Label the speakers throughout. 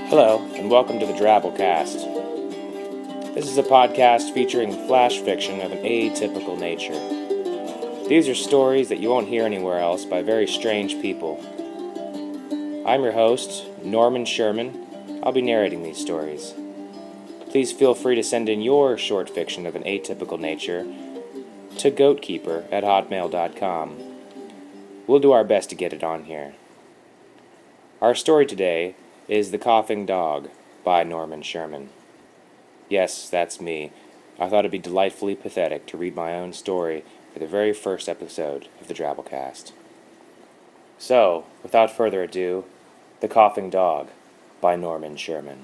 Speaker 1: Hello, and welcome to the Drabblecast. This is a podcast featuring flash fiction of an atypical nature. These are stories that you won't hear anywhere else by very strange people. I'm your host, Norman Sherman. I'll be narrating these stories. Please feel free to send in your short fiction of an atypical nature to goatkeeper@hotmail.com. We'll do our best to get it on here. Our story today is The Coughing Dog by Norman Sherman. Yes, that's me. I thought it'd be delightfully pathetic to read my own story for the very first episode of the Drabblecast. So, without further ado, The Coughing Dog by Norman Sherman.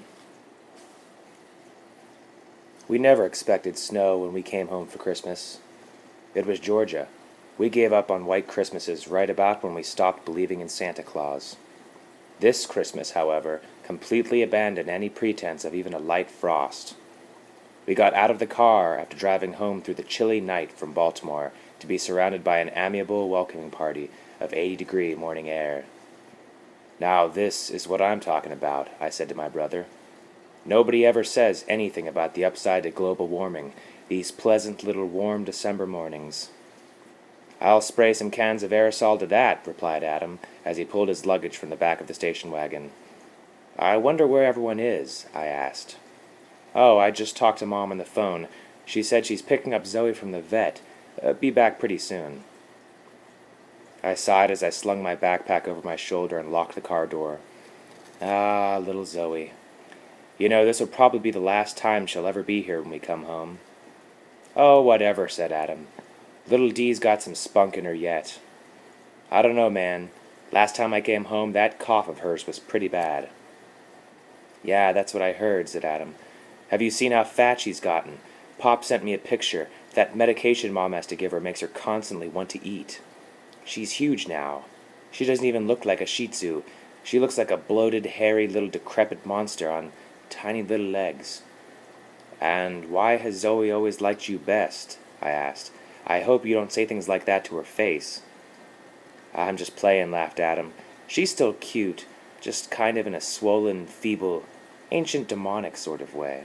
Speaker 1: We never expected snow when we came home for Christmas. It was Georgia. We gave up on white Christmases right about when we stopped believing in Santa Claus. This Christmas, however, completely abandoned any pretense of even a light frost. We got out of the car after driving home through the chilly night from Baltimore to be surrounded by an amiable welcoming party of 80-degree morning air. "Now this is what I'm talking about," I said to my brother. "Nobody ever says anything about the upside to global warming, these pleasant little warm December mornings." "I'll spray some cans of aerosol to that," replied Adam, as he pulled his luggage from the back of the station wagon. "I wonder where everyone is?" I asked. "Oh, I just talked to Mom on the phone. She said she's picking up Zoe from the vet. Be back pretty soon." I sighed as I slung my backpack over my shoulder and locked the car door. Ah, little Zoe. You know, this will probably be the last time she'll ever be here when we come home. "Oh, whatever," said Adam. "Little Dee's got some spunk in her yet." "I don't know, man. Last time I came home, that cough of hers was pretty bad." "Yeah, that's what I heard," said Adam. "Have you seen how fat she's gotten? Pop sent me a picture. That medication Mom has to give her makes her constantly want to eat. She's huge now. She doesn't even look like a Shih Tzu. She looks like a bloated, hairy, little decrepit monster on tiny little legs." "And why has Zoe always liked you best?" I asked. "I hope you don't say things like that to her face." "I'm just playing," laughed Adam. "She's still cute, just kind of in a swollen, feeble, ancient demonic sort of way."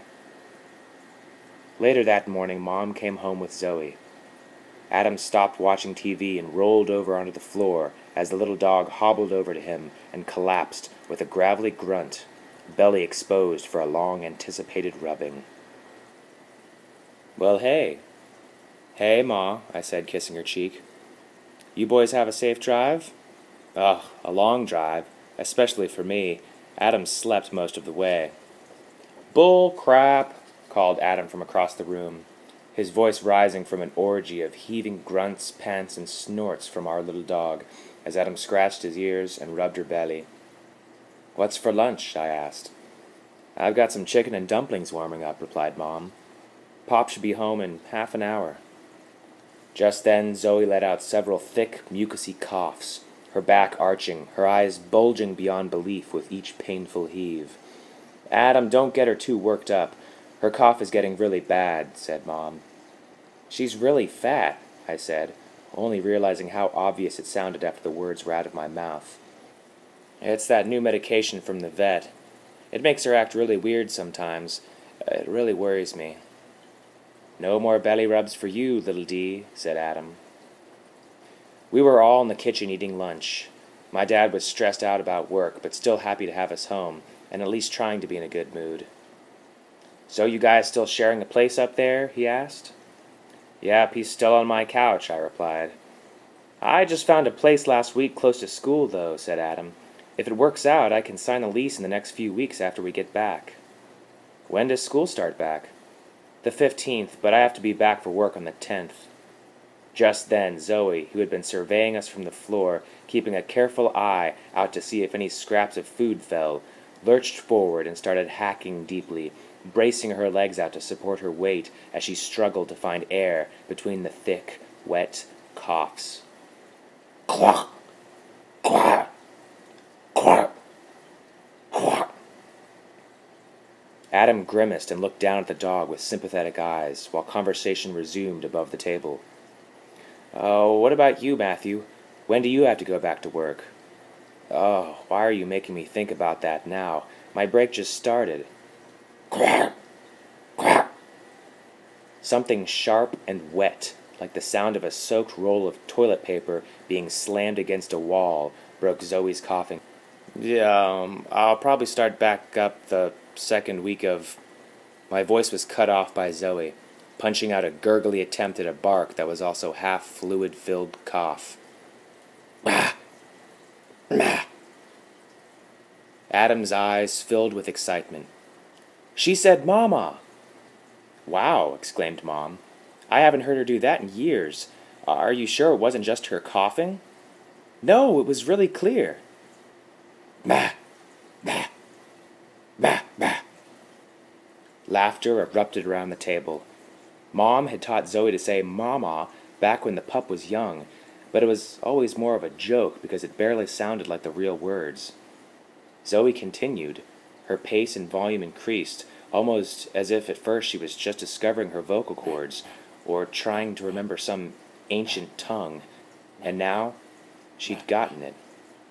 Speaker 1: Later that morning, Mom came home with Zoe. Adam stopped watching TV and rolled over onto the floor as the little dog hobbled over to him and collapsed with a gravelly grunt, belly exposed for a long-anticipated rubbing. "Well, hey." "Hey, Ma," I said, kissing her cheek. "You boys have a safe drive?" "Ugh, a long drive, especially for me. Adam slept most of the way." "Bull crap," called Adam from across the room, his voice rising from an orgy of heaving grunts, pants, and snorts from our little dog, as Adam scratched his ears and rubbed her belly. "What's for lunch?" I asked. "I've got some chicken and dumplings warming up," replied Mom. "Pop should be home in half an hour." Just then Zoe let out several thick, mucousy coughs, her back arching, her eyes bulging beyond belief with each painful heave. "Adam, don't get her too worked up. Her cough is getting really bad," said Mom. "She's really fat," I said, only realizing how obvious it sounded after the words were out of my mouth. "It's that new medication from the vet. It makes her act really weird sometimes. It really worries me." "No more belly rubs for you, little Dee," said Adam. We were all in the kitchen eating lunch. My dad was stressed out about work, but still happy to have us home, and at least trying to be in a good mood. "So you guys still sharing a place up there?" he asked. "Yep, he's still on my couch," I replied. "I just found a place last week close to school, though," said Adam. "If it works out, I can sign a lease in the next few weeks after we get back." "When does school start back?" "The 15th, but I have to be back for work on the 10th. Just then, Zoe, who had been surveying us from the floor, keeping a careful eye out to see if any scraps of food fell, lurched forward and started hacking deeply, bracing her legs out to support her weight as she struggled to find air between the thick, wet coughs. "Quack! Quack! Quack! Quack!" Adam grimaced and looked down at the dog with sympathetic eyes, while conversation resumed above the table. "Oh, what about you, Matthew? When do you have to go back to work?" Oh, why are you making me think about that now? My break just started. Quack! Quack! Something sharp and wet, like the sound of a soaked roll of toilet paper being slammed against a wall, broke Zoe's coughing. Yeah, I'll probably start back up the second week of... My voice was cut off by Zoe, punching out a gurgly attempt at a bark that was also half fluid-filled cough. Bah! Bah! Adam's eyes filled with excitement. She said Mama! Wow, exclaimed Mom. I haven't heard her do that in years. Are you sure it wasn't just her coughing? No, it was really clear. Bah! Bah! Bah! Bah! Laughter erupted around the table. Mom had taught Zoe to say Mama back when the pup was young, but it was always more of a joke because it barely sounded like the real words. Zoe continued. Her pace and volume increased, almost as if at first she was just discovering her vocal cords, or trying to remember some ancient tongue, and now she'd gotten it.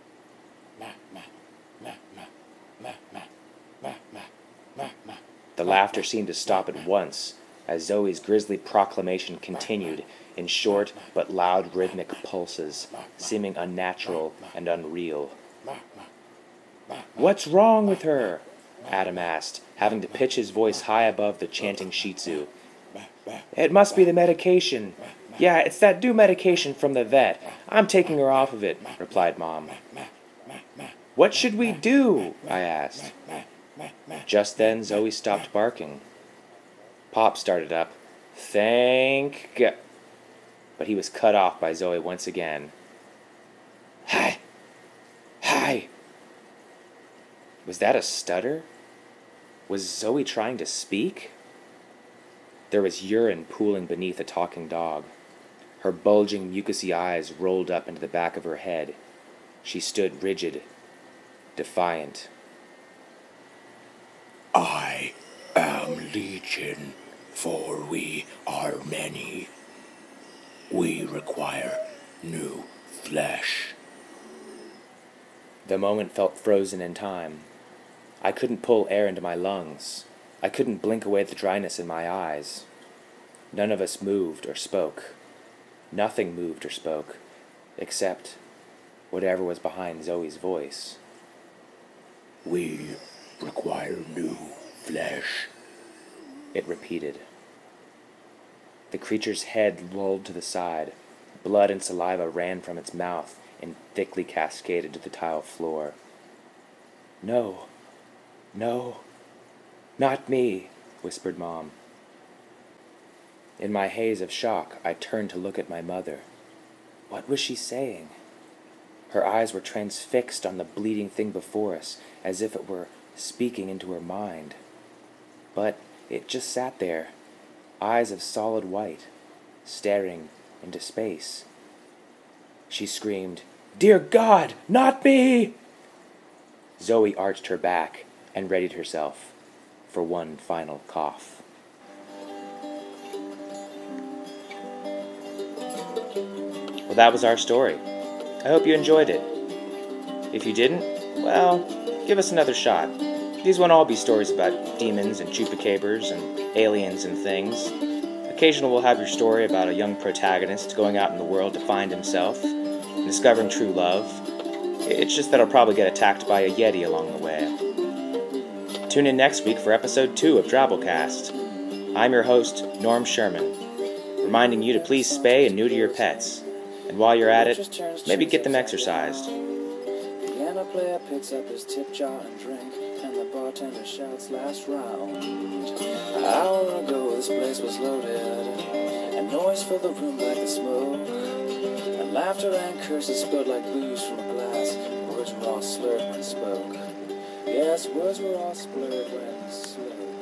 Speaker 1: The laughter seemed to stop at once, as Zoe's grisly proclamation continued in short but loud rhythmic pulses, seeming unnatural and unreal. What's wrong with her? Adam asked, having to pitch his voice high above the chanting Shih Tzu. It must be the medication. Yeah, it's that new medication from the vet. I'm taking her off of it, replied Mom. What should we do? I asked. Just then, Zoe stopped barking. Pop started up. Thank God. But he was cut off by Zoe once again. Hi. Hi. Was that a stutter? Was Zoe trying to speak? There was urine pooling beneath a talking dog. Her bulging, mucousy eyes rolled up into the back of her head. She stood rigid, defiant.
Speaker 2: I am Legion, for we are many. We require new flesh.
Speaker 1: The moment felt frozen in time. I couldn't pull air into my lungs. I couldn't blink away the dryness in my eyes. None of us moved or spoke. Nothing moved or spoke, except whatever was behind Zoe's voice.
Speaker 2: We require new flesh,
Speaker 1: it repeated. The creature's head lolled to the side. Blood and saliva ran from its mouth and thickly cascaded to the tile floor. No, no, not me, whispered Mom. In my haze of shock, I turned to look at my mother. What was she saying? Her eyes were transfixed on the bleeding thing before us, as if it were speaking into her mind. But it just sat there, eyes of solid white, staring into space. She screamed, Dear God, not me! Zoe arched her back and readied herself for one final cough. Well, that was our story. I hope you enjoyed it. If you didn't, well, give us another shot. These won't all be stories about demons and chupacabras and aliens and things. Occasionally we'll have your story about a young protagonist going out in the world to find himself and discovering true love. It's just that I'll probably get attacked by a Yeti along the way. Tune in next week for episode 2 of Drabblecast. I'm your host, Norm Sherman, reminding you to please spay and neuter your pets. And while you're at it, maybe get them exercised.
Speaker 3: The piano player picks up his tip jar and drink, and the bartender shouts last round. An hour ago this place was loaded, and noise filled the room like the smoke. And laughter and curses spilled like booze from a glass. Words were all slurred when spoke. Yes, words were all slurred when spoke.